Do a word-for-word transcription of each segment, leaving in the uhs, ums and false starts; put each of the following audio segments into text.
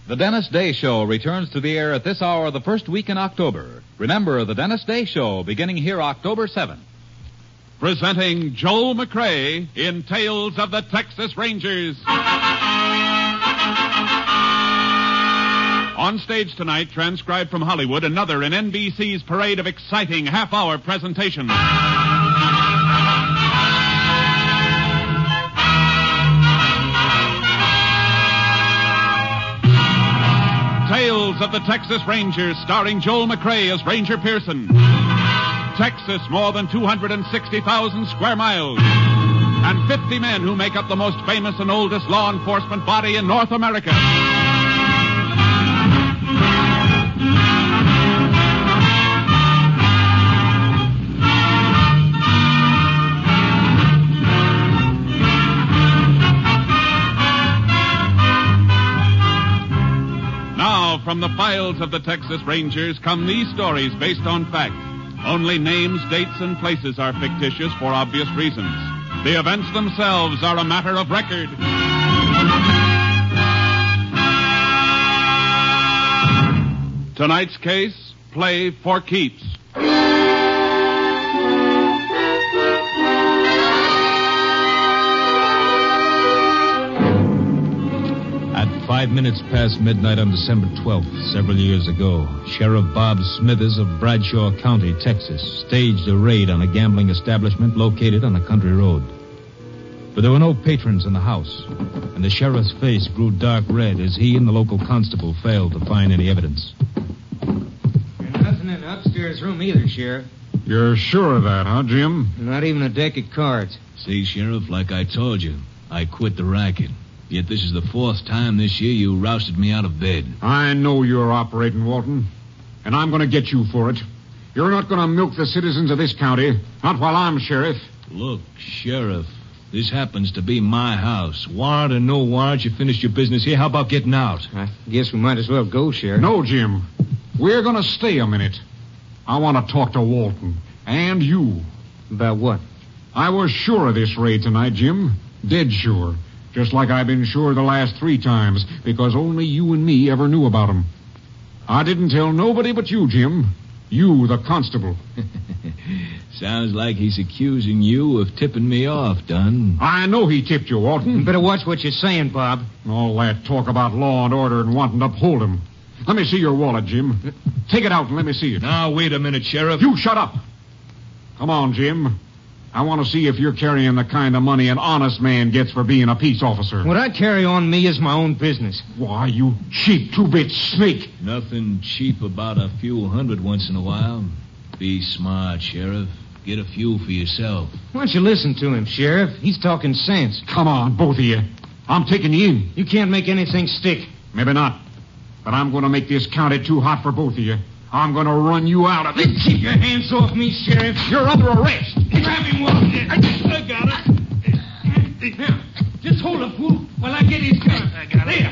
The Dennis Day Show returns to the air at this hour the first week in October. Remember, the Dennis Day Show beginning here October seventh. Presenting Joel McCrea in Tales of the Texas Rangers. On stage tonight, transcribed from Hollywood, another in N B C's parade of exciting half-hour presentations. Tales of the Texas Rangers, starring Joel McCrea as Ranger Pearson. Texas, more than two hundred sixty thousand square miles. And fifty men who make up the most famous and oldest law enforcement body in North America. From the files of the Texas Rangers come these stories based on fact. Only names, dates, and places are fictitious for obvious reasons. The events themselves are a matter of record. Tonight's case, play for keeps. Five minutes past midnight on December twelfth, several years ago, Sheriff Bob Smithers of Bradshaw County, Texas, staged a raid on a gambling establishment located on a country road. But there were no patrons in the house, and the sheriff's face grew dark red as he and the local constable failed to find any evidence. There's nothing in the upstairs room either, Sheriff. You're sure of that, huh, Jim? Not even a deck of cards. See, Sheriff, like I told you, I quit the racket. Yet this is the fourth time this year you rousted me out of bed. I know you're operating, Walton, and I'm going to get you for it. You're not going to milk the citizens of this county, not while I'm sheriff. Look, Sheriff, this happens to be my house. Warrant or no warrant, you finished your business here. How about getting out? I guess we might as well go, Sheriff. No, Jim. We're going to stay a minute. I want to talk to Walton, and you. About what? I was sure of this raid tonight, Jim. Dead sure. Just like I've been sure the last three times, because only you and me ever knew about them. I didn't tell nobody but you, Jim. You, the constable. Sounds like he's accusing you of tipping me off, Dunn. I know he tipped you, Walton. You better watch what you're saying, Bob. All that talk about law and order and wanting to uphold him. Let me see your wallet, Jim. Take it out and let me see it. Now, wait a minute, Sheriff. You shut up. Come on, Jim. I want to see if you're carrying the kind of money an honest man gets for being a peace officer. What I carry on me is my own business. Why, you cheap two-bit snake. Nothing cheap about a few hundred once in a while. Be smart, Sheriff. Get a few for yourself. Why don't you listen to him, Sheriff? He's talking sense. Come on, both of you. I'm taking you in. You can't make anything stick. Maybe not. But I'm going to make this county too hot for both of you. I'm going to run you out of it. Keep your hands off me, Sheriff. You're under arrest. Grab him, Walton. I got it. Now, just hold him, fool, while I get his gun. I got it.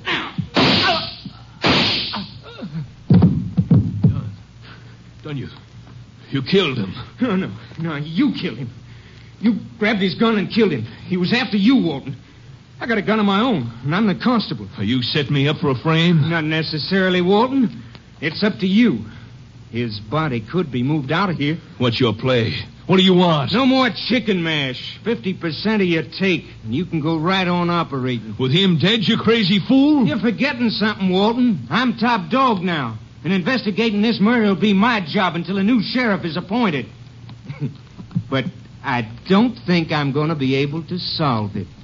There. Now. Done you. You killed him. No, no, no, you killed him. You grabbed his gun and killed him. He was after you, Walton. I got a gun of my own, and I'm the constable. You set me up for a frame? Not necessarily, Walton. It's up to you. His body could be moved out of here. What's your play? What do you want? No more chicken mash. Fifty percent of your take, and you can go right on operating. With him dead, you crazy fool? You're forgetting something, Walton. I'm top dog now, and investigating this murder will be my job until a new sheriff is appointed. But I don't think I'm going to be able to solve it.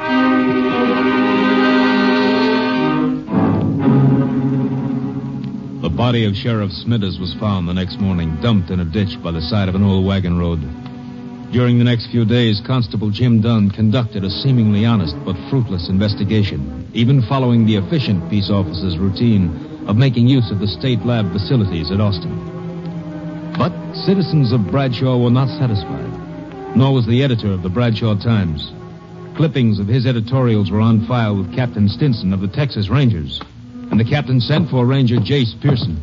The body of Sheriff Smithers was found the next morning, dumped in a ditch by the side of an old wagon road. During the next few days, Constable Jim Dunn conducted a seemingly honest but fruitless investigation, even following the efficient peace officer's routine of making use of the state lab facilities at Austin. But citizens of Bradshaw were not satisfied, nor was the editor of the Bradshaw Times. Clippings of his editorials were on file with Captain Stinson of the Texas Rangers, and the captain sent for Ranger Jace Pearson.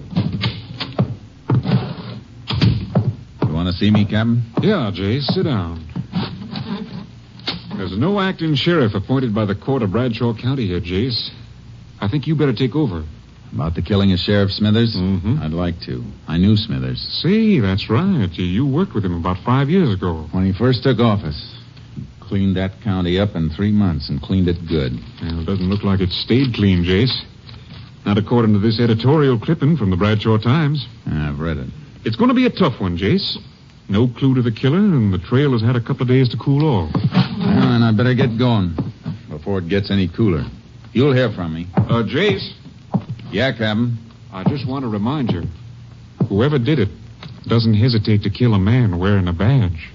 You want to see me, Captain? Yeah, Jace, sit down. There's no acting sheriff appointed by the court of Bradshaw County here, Jace. I think you better take over. About the killing of Sheriff Smithers? Mm-hmm. I'd like to. I knew Smithers. See, that's right. You worked with him about five years ago. When he first took office, cleaned that county up in three months and cleaned it good. Well, it doesn't look like it stayed clean, Jace. Not according to this editorial clipping from the Bradshaw Times. I've read it. It's going to be a tough one, Jace. No clue to the killer, and the trail has had a couple of days to cool off. Well, then I better get going before it gets any cooler. You'll hear from me. Uh, Jace? Yeah, Captain? I just want to remind you, whoever did it doesn't hesitate to kill a man wearing a badge.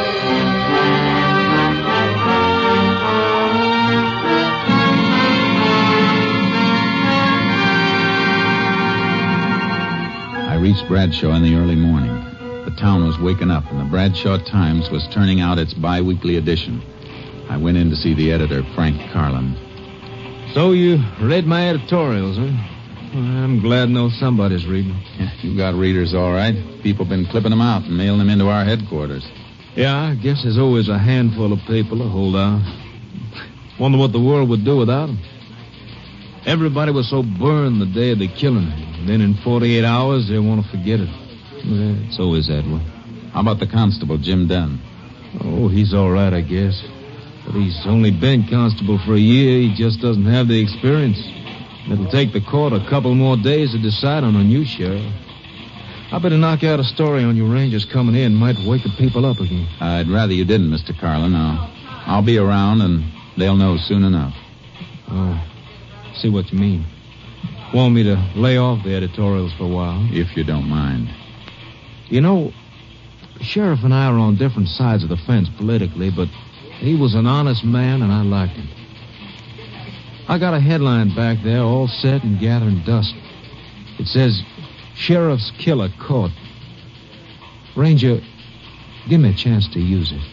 I reached Bradshaw in the early morning. The town was waking up, and the Bradshaw Times was turning out its bi-weekly edition. I went in to see the editor, Frank Carlin. So you read my editorials, huh? Well, I'm glad to know somebody's reading. Yeah, you got readers, all right. People been clipping them out and mailing them into our headquarters. Yeah, I guess there's always a handful of people to hold out. Wonder what the world would do without them. Everybody was so burned the day of the killing. Then in forty-eight hours, they want to forget it. Yeah, it's always that way. How about the constable, Jim Dunn? Oh, he's all right, I guess. But he's only been constable for a year. He just doesn't have the experience. It'll take the court a couple more days to decide on a new sheriff. I better knock out a story on you Rangers coming in. Might wake the people up again. I'd rather you didn't, Mister Carlin. I'll, I'll be around, and they'll know soon enough. Oh, see what you mean. Want me to lay off the editorials for a while? If you don't mind. You know, Sheriff and I are on different sides of the fence politically, but he was an honest man, and I liked him. I got a headline back there all set and gathering dust. It says, Sheriff's Killer Caught. Ranger, give me a chance to use it.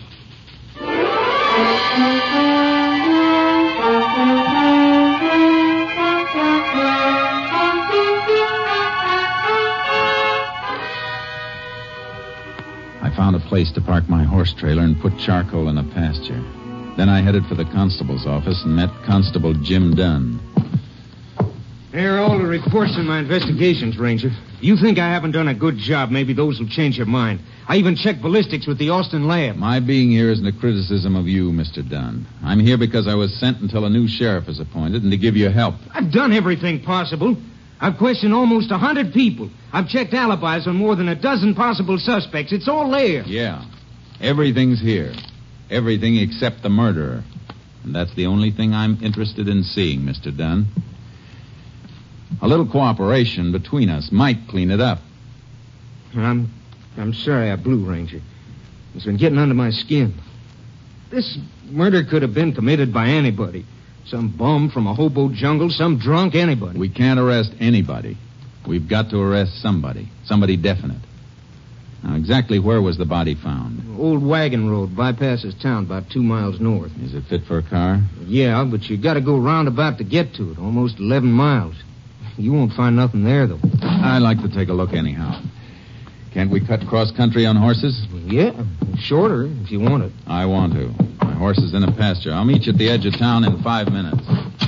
I found a place to park my horse trailer and put charcoal in a pasture. Then I headed for the constable's office and met Constable Jim Dunn. There are all the reports in my investigations, Ranger. If you think I haven't done a good job, maybe those will change your mind. I even checked ballistics with the Austin lab. My being here isn't a criticism of you, Mister Dunn. I'm here because I was sent until a new sheriff is appointed and to give you help. I've done everything possible. I've questioned almost a hundred people. I've checked alibis on more than a dozen possible suspects. It's all there. Yeah. Everything's here. Everything except the murderer. And that's the only thing I'm interested in seeing, Mister Dunn. A little cooperation between us might clean it up. I'm I'm sorry I blew, Ranger. It's been getting under my skin. This murder could have been committed by anybody. Some bum from a hobo jungle, some drunk, anybody. We can't arrest anybody. We've got to arrest somebody. Somebody definite. Now, exactly where was the body found? Old Wagon Road bypasses town about two miles north. Is it fit for a car? Yeah, but you got to go roundabout to get to it. Almost eleven miles. You won't find nothing there, though. I'd like to take a look anyhow. Can't we cut cross-country on horses? Yeah, shorter if you want it. I want to. My horse is in a pasture. I'll meet you at the edge of town in five minutes.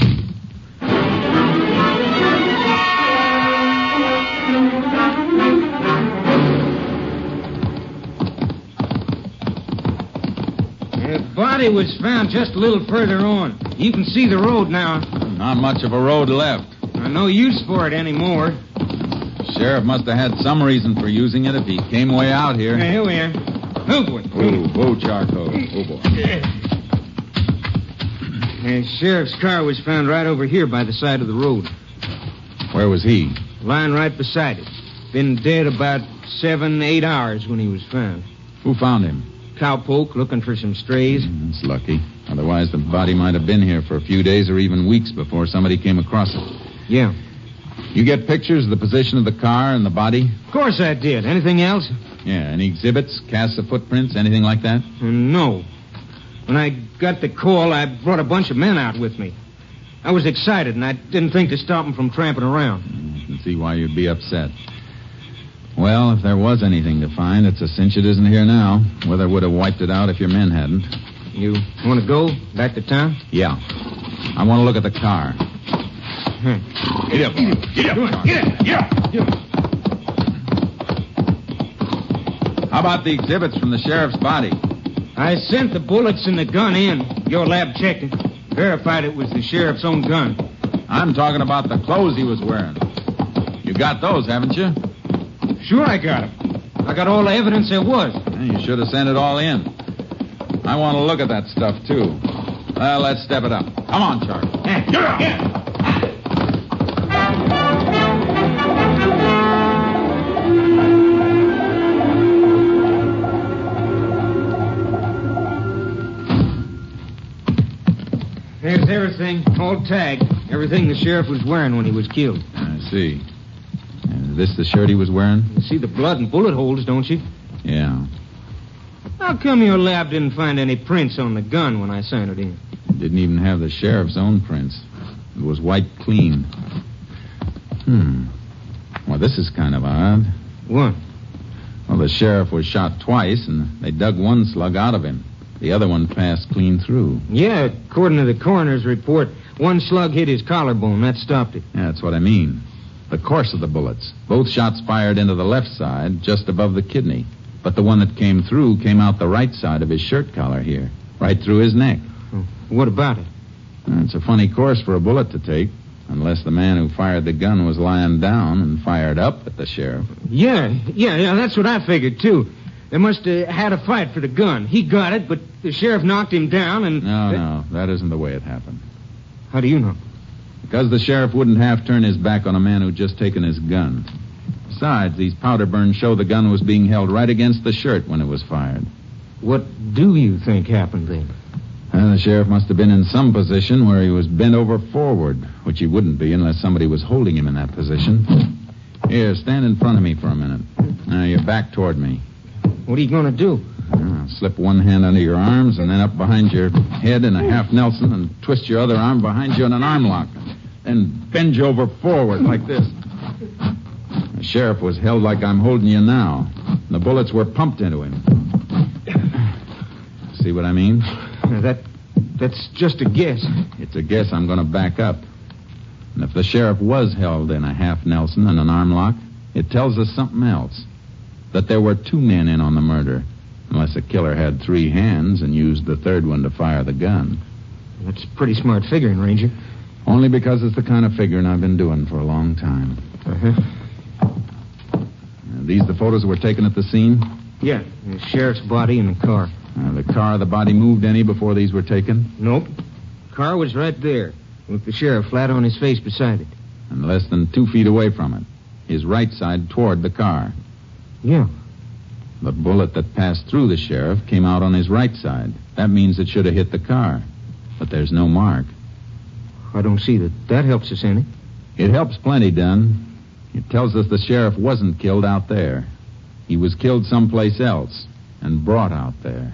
The body was found just a little further on. You can see the road now. Not much of a road left. No use for it anymore. Sheriff must have had some reason for using it if he came way out here. Yeah, here we are. Oh, boy. Oh, oh, charcoal. Oh, boy. The sheriff's car was found right over here by the side of the road. Where was he? Lying right beside it. Been dead about seven, eight hours when he was found. Who found him? Cowpoke looking for some strays. Mm, that's lucky. Otherwise, the body might have been here for a few days or even weeks before somebody came across it. Yeah. You get pictures of the position of the car and the body? Of course I did. Anything else? Yeah, any exhibits, casts of footprints, anything like that? Uh, no. When I got the call, I brought a bunch of men out with me. I was excited, and I didn't think to stop them from tramping around. I can see why you'd be upset. Well, if there was anything to find, it's a cinch it isn't here now. Weather would have wiped it out if your men hadn't. You want to go back to town? Yeah. I want to look at the car. Get up, Bob. Get up. Get up. Get up. Get up. How about the exhibits from the sheriff's body? I sent the bullets and the gun in. Your lab checked it. Verified it was the sheriff's own gun. I'm talking about the clothes he was wearing. You got those, haven't you? Sure I got them. I got all the evidence there was. Yeah, you should have sent it all in. I want to look at that stuff, too. Well, let's step it up. Come on, Charlie. Hey, you're up. Yeah. There's everything, all tagged. Everything the sheriff was wearing when he was killed. I see. Is this the shirt he was wearing? You see the blood and bullet holes, don't you? Yeah. How come your lab didn't find any prints on the gun when I sent it in? Didn't even have the sheriff's own prints. It was wiped clean. Hmm. Well, this is kind of odd. What? Well, the sheriff was shot twice, and they dug one slug out of him. The other one passed clean through. Yeah, according to the coroner's report, one slug hit his collarbone. That stopped it. Yeah, that's what I mean. The course of the bullets. Both shots fired into the left side, just above the kidney. But the one that came through came out the right side of his shirt collar here, right through his neck. Oh, what about it? It's a funny course for a bullet to take, unless the man who fired the gun was lying down and fired up at the sheriff. Yeah, yeah, yeah, that's what I figured, too. They must have had a fight for the gun. He got it, but the sheriff knocked him down and... No, no, that isn't the way it happened. How do you know? Because the sheriff wouldn't half turn his back on a man who'd just taken his gun. Besides, these powder burns show the gun was being held right against the shirt when it was fired. What do you think happened then? Well, the sheriff must have been in some position where he was bent over forward, which he wouldn't be unless somebody was holding him in that position. Here, stand in front of me for a minute. Now, you're back toward me. What are you going to do? Well, slip one hand under your arms and then up behind your head in a half Nelson and twist your other arm behind you in an arm lock. Then bend you over forward like this. The sheriff was held like I'm holding you now. The bullets were pumped into him. See what I mean? That, that's just a guess. It's a guess I'm going to back up. And if the sheriff was held in a half Nelson and an arm lock, it tells us something else. That there were two men in on the murder, unless the killer had three hands and used the third one to fire the gun. That's pretty smart figuring, Ranger. Only because it's the kind of figuring I've been doing for a long time. Uh-huh. Are these the photos that were taken at the scene? Yeah, the sheriff's body in the car. Uh, the car, the body moved any before these were taken? Nope. Car was right there, with the sheriff flat on his face beside it. And less than two feet away from it. His right side toward the car. Yeah. The bullet that passed through the sheriff came out on his right side. That means it should have hit the car. But there's no mark. I don't see that that helps us any. It helps plenty, Dunn. It tells us the sheriff wasn't killed out there. He was killed someplace else and brought out there.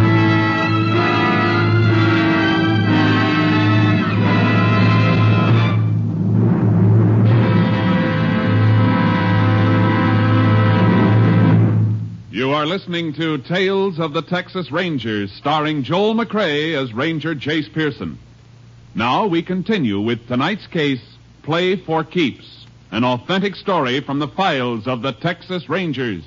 You are listening to Tales of the Texas Rangers, starring Joel McCrea as Ranger Jace Pearson. Now we continue with tonight's case, Play for Keeps, an authentic story from the files of the Texas Rangers.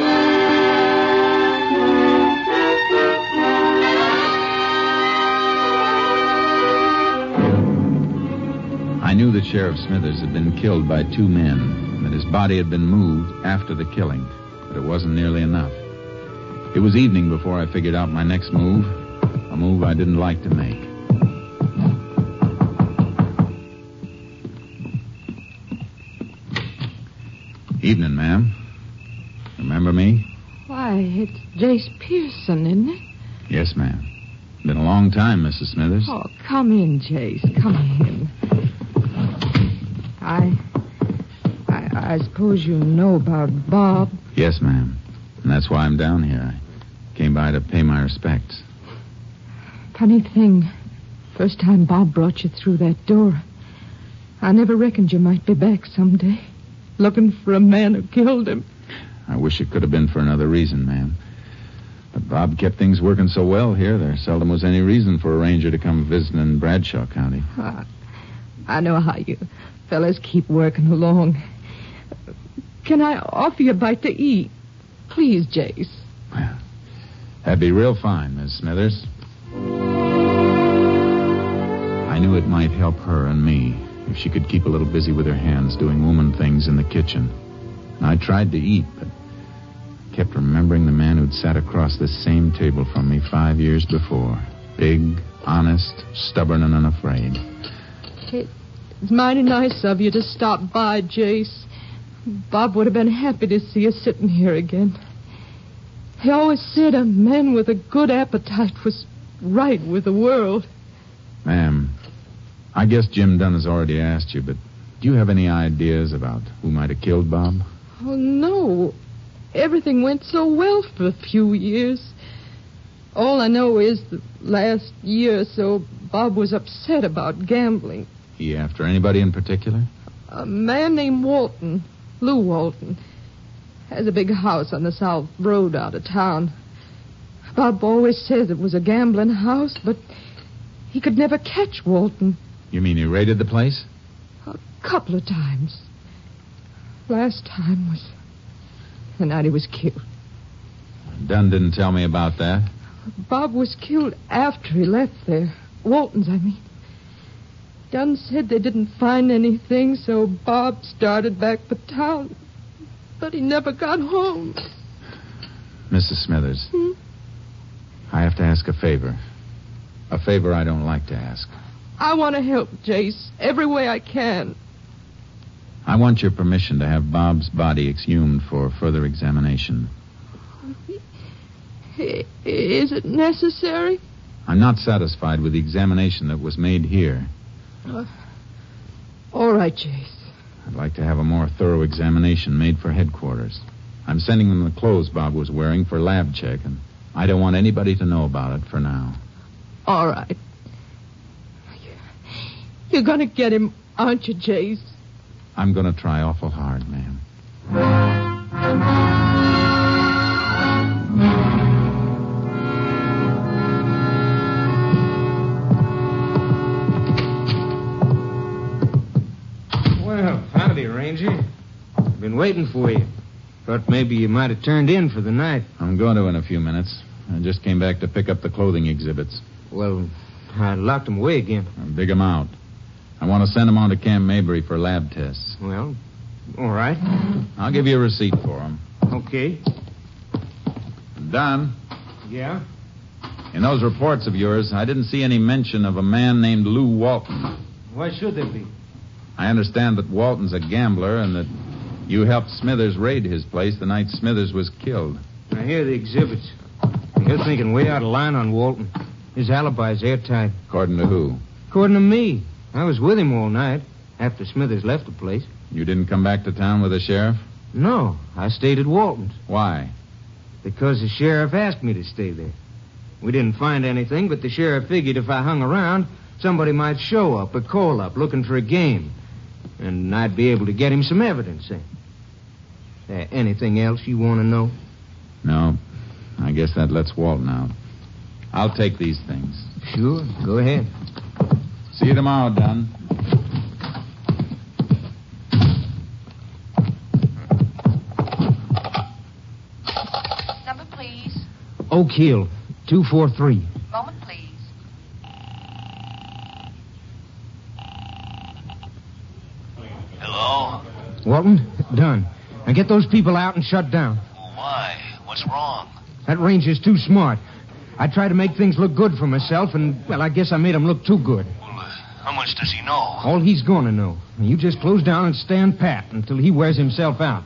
I knew that Sheriff Smithers had been killed by two men, that his body had been moved after the killing, but it wasn't nearly enough. It was evening before I figured out my next move, a move I didn't like to make. Evening, ma'am. Remember me? Why, it's Jace Pearson, isn't it? Yes, ma'am. Been a long time, Missus Smithers. Oh, come in, Jace. Come in. I, I... I suppose you know about Bob. Yes, ma'am. And that's why I'm down here. I came by to pay my respects. Funny thing. First time Bob brought you through that door, I never reckoned you might be back someday, looking for a man who killed him. I wish it could have been for another reason, ma'am. But Bob kept things working so well here, there seldom was any reason for a ranger to come visiting in Bradshaw County. Uh, I know how you fellas keep working along. Can I offer you a bite to eat? Please, Jace. Well, that'd be real fine, Miss Smithers. I knew it might help her and me if she could keep a little busy with her hands doing woman things in the kitchen. And I tried to eat, but kept remembering the man who'd sat across this same table from me five years before. Big, honest, stubborn, and unafraid. It's mighty nice of you to stop by, Jace. Bob would have been happy to see us sitting here again. He always said a man with a good appetite was right with the world. Ma'am, I guess Jim Dunn has already asked you, but do you have any ideas about who might have killed Bob? Oh, no. Everything went so well for a few years. All I know is the last year or so, Bob was upset about gambling. He after anybody in particular? A man named Walton, Lou Walton, has a big house on the South Road out of town. Bob always says it was a gambling house, but he could never catch Walton. You mean he raided the place? A couple of times. Last time was the night he was killed. Dunn didn't tell me about that. Bob was killed after he left there. Walton's, I mean. Dunn said they didn't find anything, so Bob started back for town. But he never got home. Missus Smithers, Hmm? I have to ask a favor. A favor I don't like to ask. I want to help Jace every way I can. I want your permission to have Bob's body exhumed for further examination. I- Is it necessary? I'm not satisfied with the examination that was made here. Uh, all right, Jace. I'd like to have a more thorough examination made for headquarters. I'm sending them the clothes Bob was wearing for lab check, and I don't want anybody to know about it for now. All right. You're going to get him, aren't you, Jace? I'm going to try awful hard, ma'am. Well, howdy, Ranger. I've been waiting for you. Thought maybe you might have turned in for the night. I'm going to in a few minutes. I just came back to pick up the clothing exhibits. Well, I locked them away again. I'll dig them out. I want to send them on to Camp Mabry for lab tests. Well, all right. I'll give you a receipt for them. Okay. Don, Yeah? in those reports of yours, I didn't see any mention of a man named Lou Walton. Why should there be? I understand that Walton's a gambler and that you helped Smithers raid his place the night Smithers was killed. I hear the exhibits. You're thinking way out of line on Walton. His alibi's airtight. According to who? According to me, I was with him all night after Smithers left the place. You didn't come back to town with the sheriff? No, I stayed at Walton's Why? because the sheriff asked me to stay there. We didn't find anything, but the sheriff figured if I hung around, somebody might show up or call up looking for a game. And I'd be able to get him some evidence then. Uh, anything else you want to know? No. I guess that lets Walton out. I'll take these things. Sure, go ahead. See you tomorrow, Don. Number, please. Oak Hill, two four three. Moment, please. Hello? Walton, done. Now get those people out and shut down. Why? What's wrong? That ranger's too smart. I tried to make things look good for myself, and, well, I guess I made him look too good. Well, uh, how much does he know? All he's going to know. You just close down and stand pat until he wears himself out.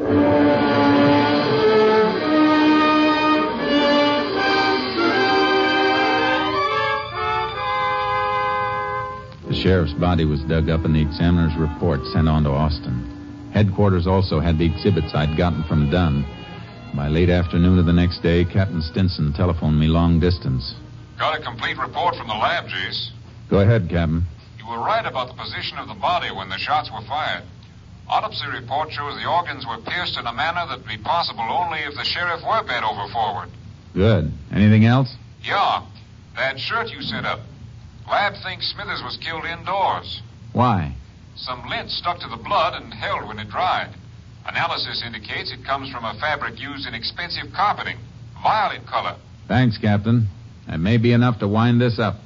The sheriff's body was dug up and the examiner's report sent on to Austin. Headquarters also had the exhibits I'd gotten from Dunn. By late afternoon of the next day, Captain Stinson telephoned me long distance. Got a complete report from the lab, Jace. Go ahead, Captain. You were right about the position of the body when the shots were fired. Autopsy report shows the organs were pierced in a manner that'd be possible only if the sheriff were bent over forward. Good. Anything else? Yeah, that shirt you sent up. Lab thinks Smithers was killed indoors. Why? Some lint stuck to the blood and held when it dried. Analysis indicates it comes from a fabric used in expensive carpeting. Violet color. Thanks, Captain. That may be enough to wind this up.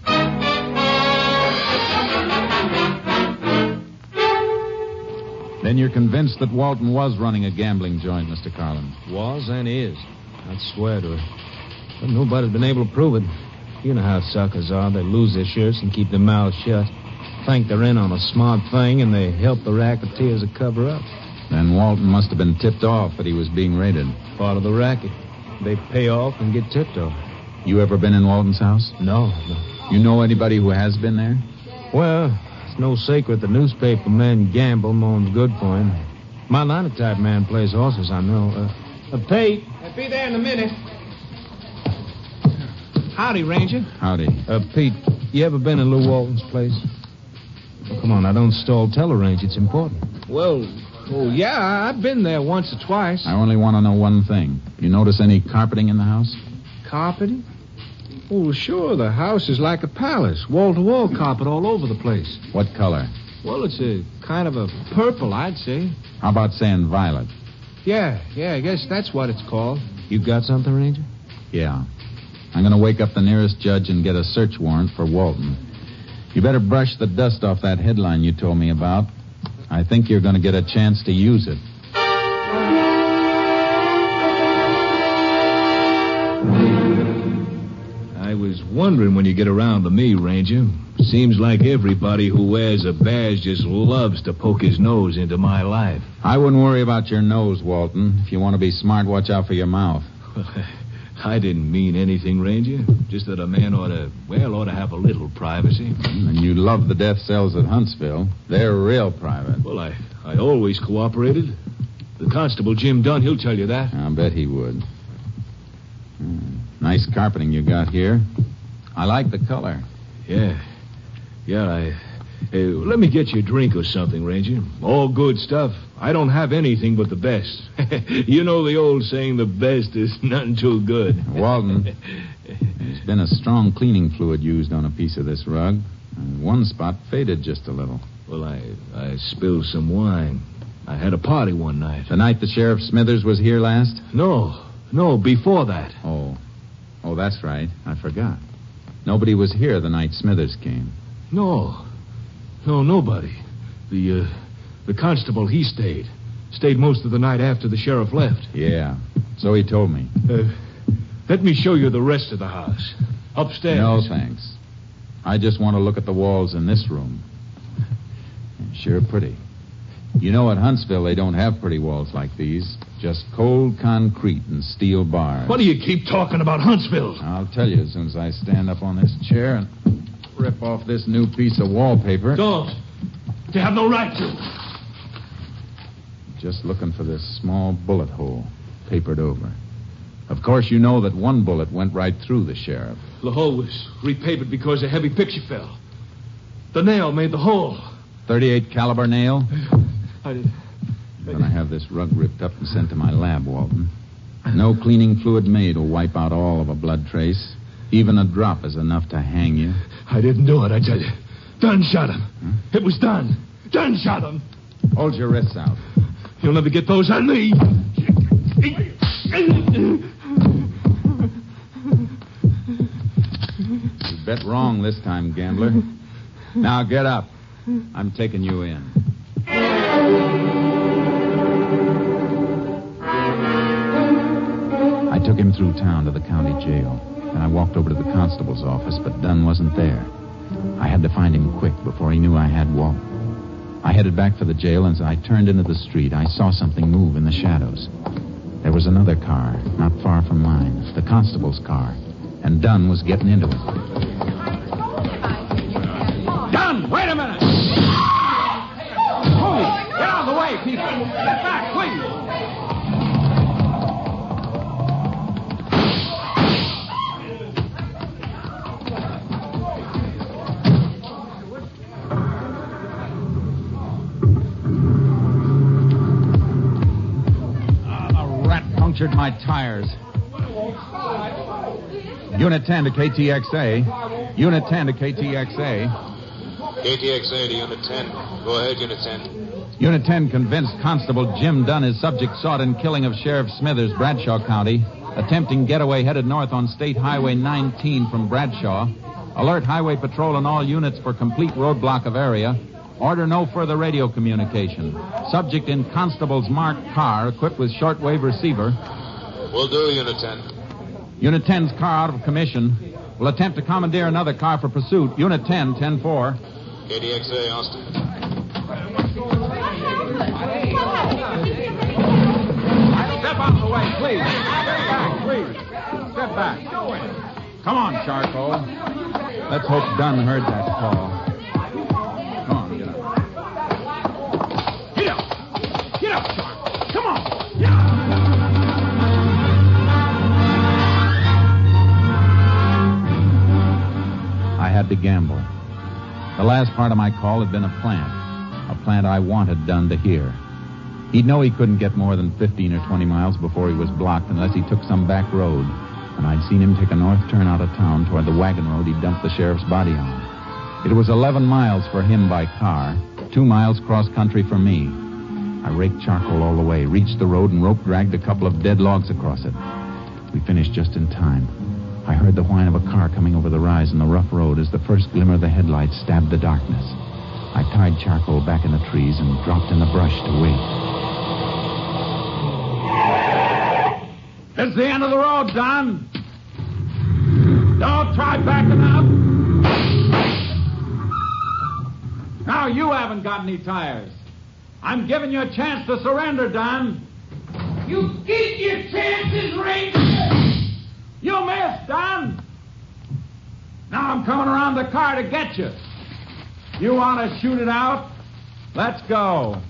Then you're convinced that Walton was running a gambling joint, Mister Carlin. Was and is. I'd swear to it. But nobody's been able to prove it. You know how suckers are. They lose their shirts and keep their mouths shut. Think they're in on a smart thing, and they help the racketeers to cover up. Then Walton must have been tipped off that he was being raided. Part of the racket. They pay off and get tipped off. You ever been in Walton's house? No, no. You know anybody who has been there? Well, it's no secret the newspaper man Gamble moans good for him. My linotype man plays horses, I know. Uh, uh, Pete. I'll be there in a minute. Howdy, Ranger. Howdy. Uh, Pete, you ever been in Lou Walton's place? Oh, come on, I don't stall. Tell her, Ranger. It's important. Well, oh, yeah, I've been there once or twice. I only want to know one thing. You notice any carpeting in the house? Carpeting? Oh, sure. The house is like a palace. Wall-to-wall carpet all over the place. What color? Well, it's a kind of a purple, I'd say. How about saying violet? Yeah, yeah, I guess that's what it's called. You got something, Ranger? Yeah. I'm going to wake up the nearest judge and get a search warrant for Walton. You better brush the dust off that headline you told me about. I think you're going to get a chance to use it. I was wondering when you get around to me, Ranger. Seems like everybody who wears a badge just loves to poke his nose into my life. I wouldn't worry about your nose, Walton. If you want to be smart, watch out for your mouth. I didn't mean anything, Ranger. Just that a man ought to, well, ought to have a little privacy. And you love the death cells at Huntsville. They're real private. Well, I, I always cooperated. The constable, Jim Dunn, he'll tell you that. I bet he would. Hmm. Nice carpeting you got here. I like the color. Yeah. Yeah, I... Uh, let me get you a drink or something, Ranger. All good stuff. I don't have anything but the best. You know the old saying, the best is none too good. Walton, there's been a strong cleaning fluid used on a piece of this rug. And one spot faded just a little. Well, I, I spilled some wine. I had a party one night. The night the Sheriff Smithers was here last? No, no, before that. Oh. Oh, that's right. I forgot. Nobody was here the night Smithers came. No. No, nobody. The, uh, the constable, he stayed. Stayed most of the night after the sheriff left. Yeah, so he told me. Uh, let me show you the rest of the house. Upstairs. No, thanks. I just want to look at the walls in this room. Sure pretty. You know, at Huntsville, they don't have pretty walls like these. Just cold concrete and steel bars. What do you keep talking about Huntsville? I'll tell you as soon as I stand up on this chair and rip off this new piece of wallpaper. Don't. You have no right to. Just looking for this small bullet hole, papered over. Of course, you know that one bullet went right through the sheriff. The hole was repapered because a heavy picture fell. The nail made the hole. thirty-eight caliber nail? I did. You're going to have this rug ripped up and sent to my lab, Walton. No cleaning fluid made will wipe out all of a blood trace. Even a drop is enough to hang you. I didn't do it, I tell you. Dunn shot him. Huh? It was Dunn. Dunn shot him. Hold your wrists out. You'll never get those on me. You bet wrong this time, gambler. Now get up. I'm taking you in. I took him through town to the county jail. Then I walked over to the constable's office, but Dunn wasn't there. I had to find him quick before he knew I had Walt. I headed back for the jail, and as I turned into the street, I saw something move in the shadows. There was another car, not far from mine, the constable's car, and Dunn was getting into it. Dunn, wait a minute! Hold it! Get out of the way, people! Get back, please! Punctured my tires. Unit ten to K T X A. Unit ten to K T X A. K T X A to Unit ten. Go ahead, Unit ten. Unit ten convinced Constable Jim Dunn his subject sought in killing of Sheriff Smithers, Bradshaw County. Attempting getaway headed north on State Highway nineteen from Bradshaw. Alert Highway Patrol and all units for complete roadblock of area. Order no further radio communication. Subject in Constable's marked car equipped with shortwave receiver. Will do, Unit ten. Unit ten's car out of commission. Will attempt to commandeer another car for pursuit. Unit ten, ten four. K T X A, Austin. Step out of the way, please. Step back, please. Step back. Come on, Charcoal. Let's hope Dunn heard that call. Come on, get up. Get up. Get up, Charcoal. Come on. Get up. I had to gamble. The last part of my call had been a plant. A plant I wanted Dunn to hear. He'd know he couldn't get more than fifteen or twenty miles before he was blocked unless he took some back road. And I'd seen him take a north turn out of town toward the wagon road he dumped the sheriff's body on. It was eleven miles for him by car, two miles cross-country for me. I raked Charcoal all the way, reached the road, and rope-dragged a couple of dead logs across it. We finished just in time. I heard the whine of a car coming over the rise in the rough road as the first glimmer of the headlights stabbed the darkness. I tied Charcoal back in the trees and dropped in the brush to wait. This is the end of the road, Don. Don't try backing up. Now you haven't got any tires. I'm giving you a chance to surrender, Don. You keep your chances, Ranger. You missed, Don. Now I'm coming around the car to get you. You want to shoot it out? Let's go.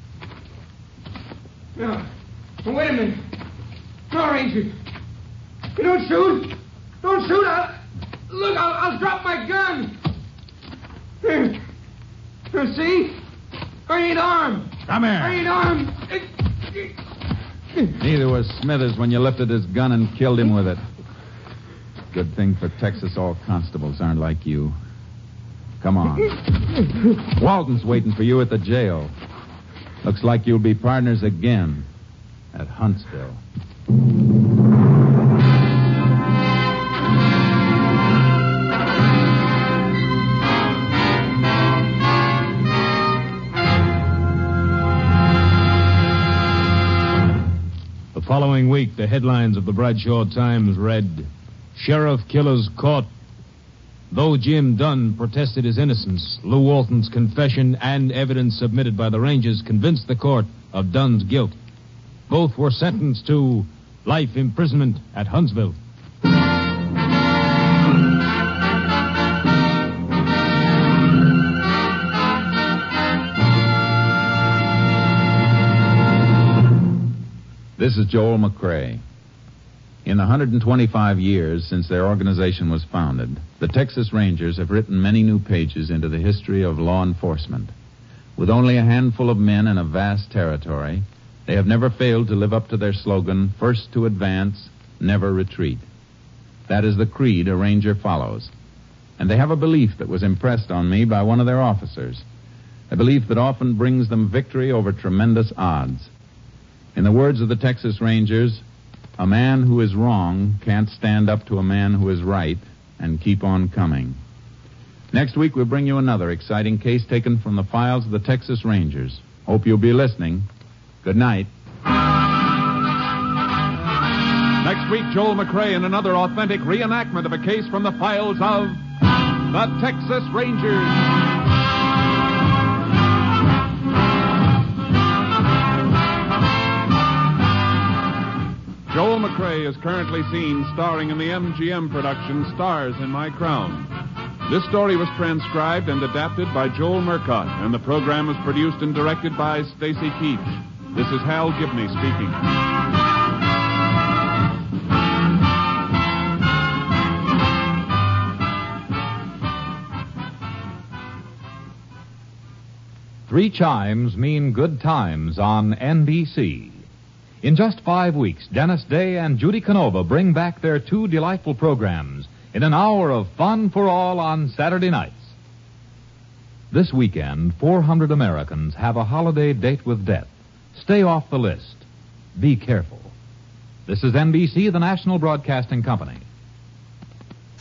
No. Wait a minute. No, Ranger. You don't shoot. Don't shoot. I'll, look, I'll, I'll drop my gun. Here. Here, see? I ain't armed. Come here. I ain't armed. Neither was Smithers when you lifted his gun and killed him with it. Good thing for Texas all constables aren't like you. Come on. Walton's waiting for you at the jail. Looks like you'll be partners again at Huntsville. The following week, the headlines of the Bradshaw Times read, Sheriff Killers Caught. Though Jim Dunn protested his innocence, Lou Walton's confession and evidence submitted by the Rangers convinced the court of Dunn's guilt. Both were sentenced to life imprisonment at Huntsville. This is Joel McCrae. In the one hundred twenty-five years since their organization was founded, the Texas Rangers have written many new pages into the history of law enforcement. With only a handful of men in a vast territory, they have never failed to live up to their slogan, first to advance, never retreat. That is the creed a Ranger follows. And they have a belief that was impressed on me by one of their officers, a belief that often brings them victory over tremendous odds. In the words of the Texas Rangers, a man who is wrong can't stand up to a man who is right and keep on coming. Next week, we'll bring you another exciting case taken from the files of the Texas Rangers. Hope you'll be listening. Good night. Next week, Joel McCrae in another authentic reenactment of a case from the files of the Texas Rangers. Joel McCrae is currently seen starring in the M G M production Stars in My Crown. This story was transcribed and adapted by Joel Murcott, and the program was produced and directed by Stacy Keach. This is Hal Gibney speaking. Three chimes mean good times on N B C. In just five weeks, Dennis Day and Judy Canova bring back their two delightful programs in an hour of fun for all on Saturday nights. This weekend, four hundred Americans have a holiday date with death. Stay off the list. Be careful. This is N B C, the National Broadcasting Company.